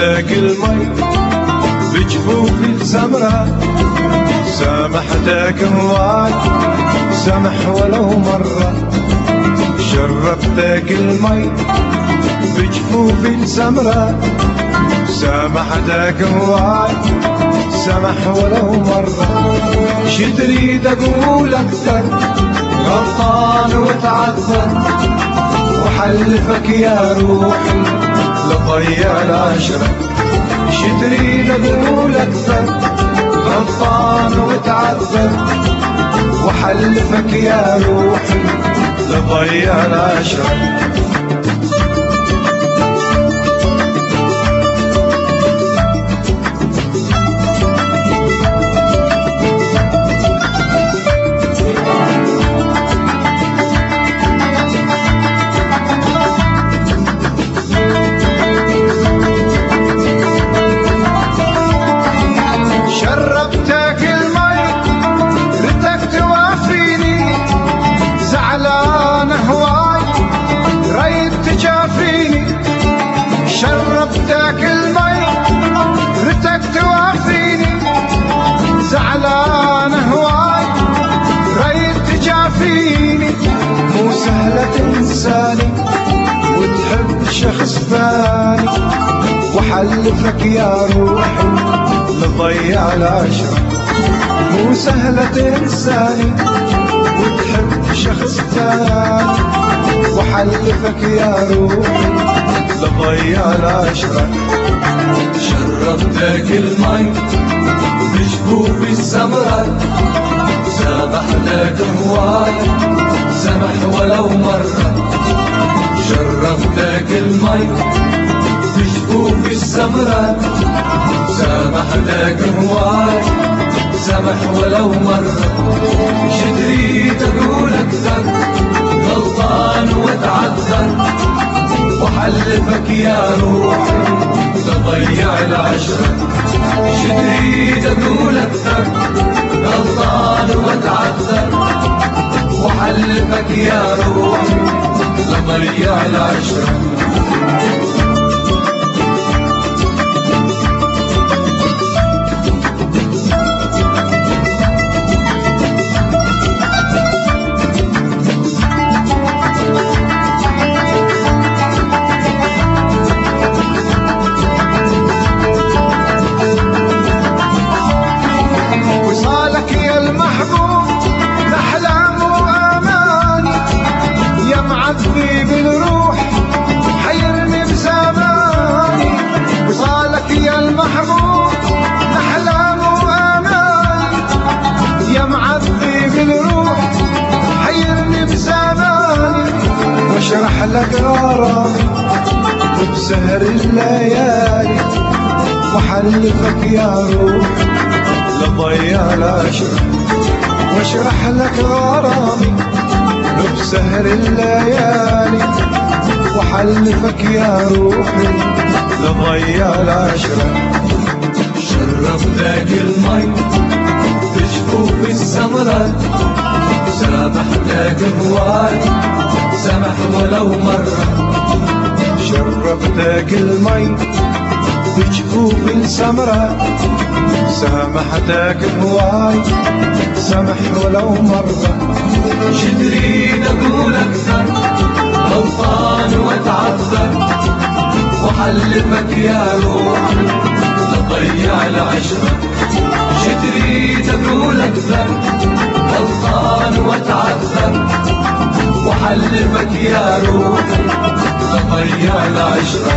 شربتك المي بجفوفي السمرة، سامحتك هواي سمح ولو مرة. شربتك المي بجفوفي السمرة، سامحتك هواي سمح ولو مرة. شي تريد اقول اكثر، غلطان وتعذر وحلفك يا روحي لضيع العشرة. شي تريد اقول اكثر، غلطان وتعذر وحلفك يا روحي لضيع العشرة. شربتك المي ريتك توافيني، زعلان هواي ريت تجافيني. مو سهلة تنساني وتحب شخص ثاني، وحلفك يا روحي لضيع العشرة. مو سهلة تنساني وتحب شخص ثاني، وحلفك يا روحي لضيع العشرة. شربتك المي بجفوف السمرة، سامحتك هواي سمح ولو مرة. شربتك المي بجفوف السمرة، سامحتك هواي سمح ولو مرة. شي تريد اقول اكثر، غلطان وتعذر وحلفك يا روحي لضيع العشرة. شي تريد اقول اكثر، غلطان وتعذر وحلفك يا روحي لضيع العشرة. بالروح حيرني بزماني، وصالك يا المحبوب أحلام وأماني. يا معذبي بالروح حيرني بزماني، واشرح لك غرامي وبسهر الليالي، وحلفك يا روح لضيع العشرة. واشرح لك غرامي بسهر الليالي، وحلفك يا روحي لضيع العشرة. شربتك المي بجفوف السمرة، سامحتك هواي سمح ولو مرة. شربتك المي بجفوف السمرة، سامحتك هواي سمح ولو مرة. شي تريد اقول اكثر، غلطان وتعذر وحلفك يا روحي لضيع العشرة. شي تريد اقول اكثر، غلطان وتعذر وحلفك يا روحي لضيع العشرة.